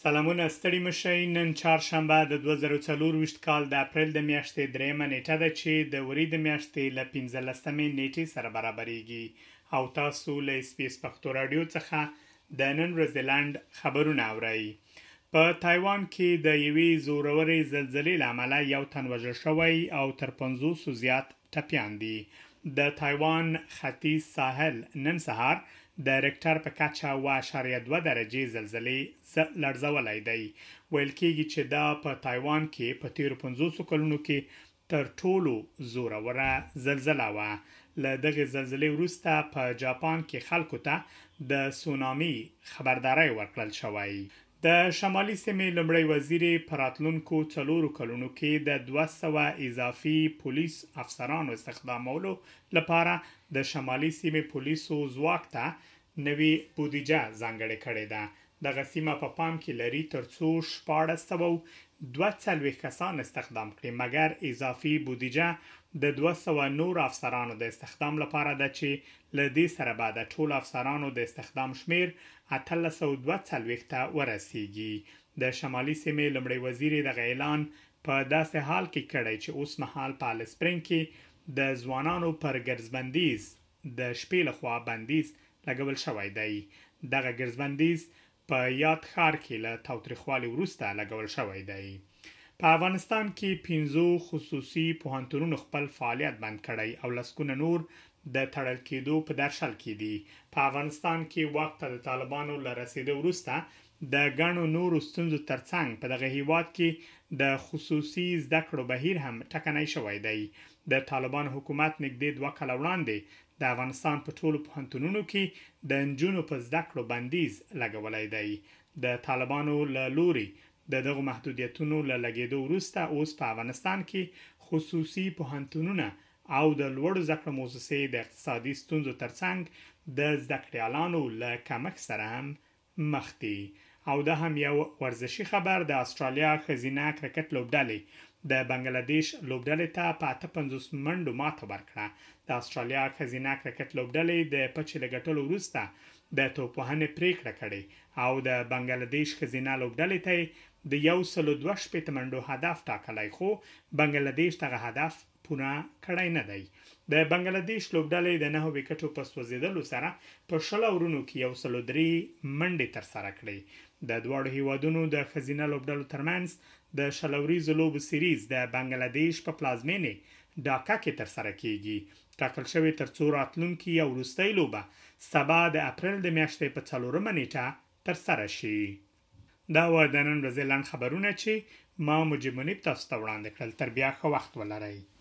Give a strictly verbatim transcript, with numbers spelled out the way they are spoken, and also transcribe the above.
سلامونه ستړي مشئ. نن چهارشنبه د دوه زره څلرویشت کال د اپریل د میاشتې دریمه نیټه ده چې د وري د میاشتې له پنځلسمې نیټې سره برابرېږي او تاسو له اس بي اس پښتو رادیو څخه د نن ورځې لنډ خبرونه اورئ. په تایوان کې د یوې زورورې زلزلې له امله یو تن وژل شوی او تر پنځوسو زیات ټپیان دي. د تایوان ختیځ ساحل نن سهار د ریکټر په کچه اوه اعشاریه دوه درجې زلزلې لړزولی دی. ویل کېږي چې دا په تایوان کې په تیرو پنځوسو کلونو کې تر ټولو زوروره زلزله وه. له دغې زلزلې وروسته په جاپان کې خلکو ته د سونامي خبرداری ورکړل شوی. د شمالي سیمې لومړی وزیر په راتلونکو څلورو کلونو کې د دوه سوه اضافي پولیس افسرانو استخدامولو لپاره د شمالي سیمې پولیسو ځواک ته نوې بودیجه ځانګړې کړې ده. دغه سیمه په پام کې لري ترڅو شپاړس سوه دوه څلوېښت کسان استخدام کړي، مګر اضافي بودیجه د دوه سوه نور افسرانو د استخدام لپاره ده چې له دې سره به د ټولو افسرانو د استخدام شمیر اتلس سوه دوه څلوېښت ته ورسیږي. د شمالي سیمې لومړی وزیر دغه اعلان په داسې حال کې کړی چې اوس مهال په الیس سپرینګ کې د ځوانانو پر ګرځبندیز د شپې لخوا بندیز لګول شوی دی. دغه ګرځبندیز په یاد ښار کې له تاوتریخوالي وروسته لګول شوی دی. په افغانستان کې پنځو خصوصي پوهنتونونو خپل فعالیت بند کړی او لسګونه نور د تړل کېدو په درشل کې دي. په افغانستان کې واک ته د طالبانو له رسېدو وروسته د ګڼو نورو ستونزو ترڅنګ په دغه هیواد کې د خصوصي زده کړو بهیر هم ټکنی شوی دی. د طالبان حکومت نږدې دوه کاله وړاندې د افغانستان په ټولو پوهنتونونو کې د نجونو په زده کړو بندیز لګولی دی. د طالبانو له لوري د دغو محدودیتونو له لګېدو وروسته اوس په افغانستان کې خصوصي پوهنتونونه او د لوړو زده کړو مؤسسې د اقتصادي ستونزو ترڅنګ د زده کړیالانو له کمښت سره هم مخ دي. او دا هم یو ورزشي خبر. د استرالیا ښځینه کرکټ لوبډلې د بنګلادیش لوبډلې ته په اته پنځوس منډو ماته ورکړه. د استرالیا ښځینه کرکټ لوبډلې د پچې له ګټلو وروسته د توپوهنې پریکړه کړې او د بنګلادیش ښځینه لوبډلې ته د یو سلو دوه شپېته منډو هدف ټاکلی، خو بنګلادیش دغه هدف پوره کړی نه دی. د بنګلادیش لوبډلې د نهو ویکټو په سوځېدلو سره په شل اورونو کې یو سلو درې منډې ترسره کړې. د دواړو هیوادونو د ښځینه لوبډلو ترمنځ د شل اوریزو لوبو سیریز د بنګلادیش په پلازمینې ډاکا کې ترسره کیږي. ټاکل شوې ترڅو راتلونکي یو وروستۍ لوبه سبا د اپریل د میاشتې په څلورمه نیټه ترسره شي. دا و د نن ورځې لنډ خبرونه چې ما مجيب منیب تاسو ته وړاندې کړل. تر بیا ښه وخت ولرئ.